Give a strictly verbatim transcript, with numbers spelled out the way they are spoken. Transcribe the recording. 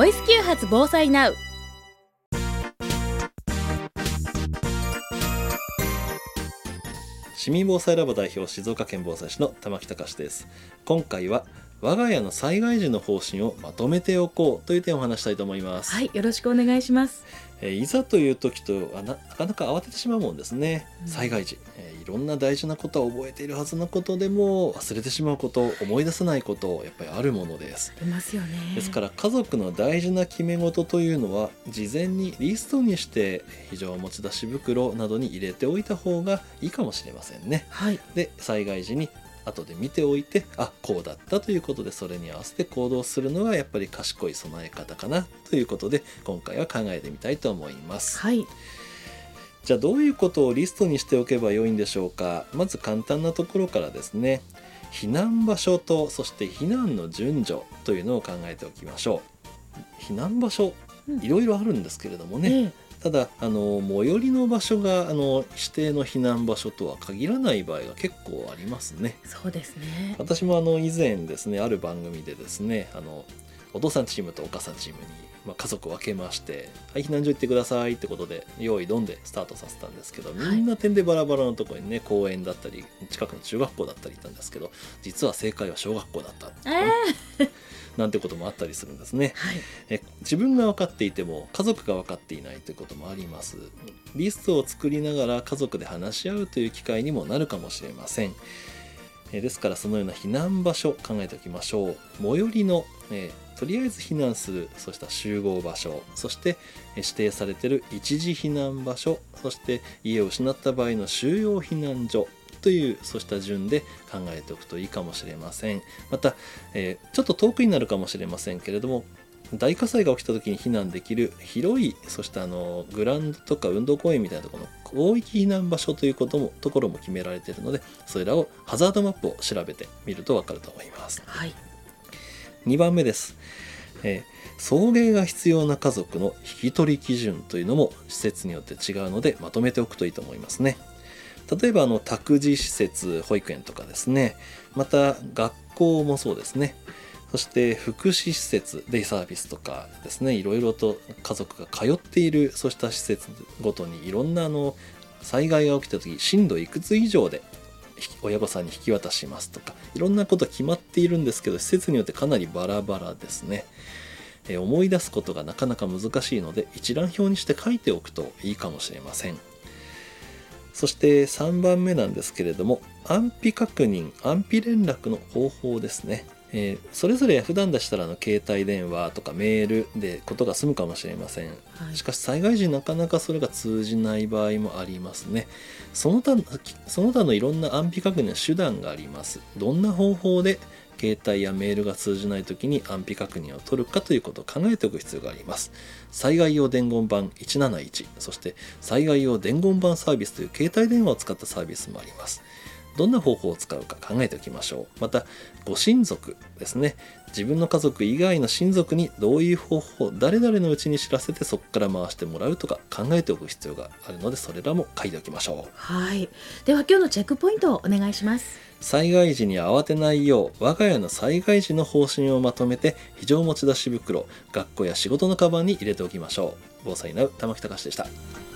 ボイス級発防災ナウ。 市民防災ラボ代表、静岡県防災士の玉木隆です。今回は我が家の災害時の方針をまとめておこうという点を話したいと思います。 はい、よろしくお願いします。 えー、いざという時とな, なかなか慌ててしまうもんですね、うん、災害時、えー、いろんな大事なことは覚えているはずのことでも忘れてしまうこと、思い出せないこと、やっぱりあるものです。 ありますよね。 ですから家族の大事な決め事というのは事前にリストにして非常持ち出し袋などに入れておいた方がいいかもしれませんね、 はい、 で災害時に後で見ておいて、あ、こうだったということでそれに合わせて行動するのがやっぱり賢い備え方かなということで今回は考えてみたいと思います。 はい、 じゃあどういうことをリストにしておけばよいんでしょうか。まず簡単なところからですね、避難場所とそして避難の順序というのを考えておきましょう。避難場所、いろいろあるんですけれどもね、うん、ただあの最寄りの場所があの指定の避難場所とは限らない場合が結構ありますね。 そうですね。 私もあの以前ですね、ある番組でですね、あのお父さんチームとお母さんチームに、まあ、家族を分けまして、はい、避難所行ってくださいってことで用意どんでスタートさせたんですけど、みんな点でバラバラのところにね、公園だったり近くの中学校だったりいたんですけど、実は正解は小学校だったって、ね、えーなんてこともあったりするんですね、はい、え自分が分かっていても家族が分かっていないということもあります。リストを作りながら家族で話し合うという機会にもなるかもしれません。えですからそのような避難場所考えておきましょう。最寄りの、えー、とりあえず避難する、そうした集合場所、そして指定されている一時避難場所、そして家を失った場合の収容避難所というそうした順で考えておくといいかもしれません。また、えー、ちょっと遠くになるかもしれませんけれども、大火災が起きた時に避難できる広い、そしてあのグラウンドとか運動公園みたいなところの広域避難場所ということもところも決められているので、それらをハザードマップを調べてみると分かると思います、はい、にばんめです、えー、送迎が必要な家族の引き取り基準というのも施設によって違うのでまとめておくといいと思いますね。例えばあの託児施設、保育園とかですね、また学校もそうですね、そして福祉施設、デイサービスとかですね、いろいろと家族が通っているそうした施設ごとにいろんなあの災害が起きた時、震度いくつ以上で親御さんに引き渡しますとか、いろんなこと決まっているんですけど、施設によってかなりバラバラですね。え思い出すことがなかなか難しいので一覧表にして書いておくといいかもしれません。そしてさんばんめなんですけれども、安否確認、安否連絡の方法ですね。えー、それぞれ普段でしたらの携帯電話とかメールでことが済むかもしれません、はい、しかし災害時なかなかそれが通じない場合もありますね。その他その他のいろんな安否確認の手段があります。どんな方法で携帯やメールが通じないときに安否確認を取るかということを考えておく必要があります。災害用伝言板いちなないち、そして災害用伝言板サービスという携帯電話を使ったサービスもあります。どんな方法を使うか考えておきましょう。またご親族ですね、自分の家族以外の親族にどういう方法、誰々のうちに知らせてそこから回してもらうとか考えておく必要があるので、それらも書いておきましょう。 はい、では今日のチェックポイントをお願いします。 災害時に慌てないよう我が家の災害時の方針をまとめて非常持ち出し袋、学校や仕事のカバンに入れておきましょう。防災ナウ玉木隆でした。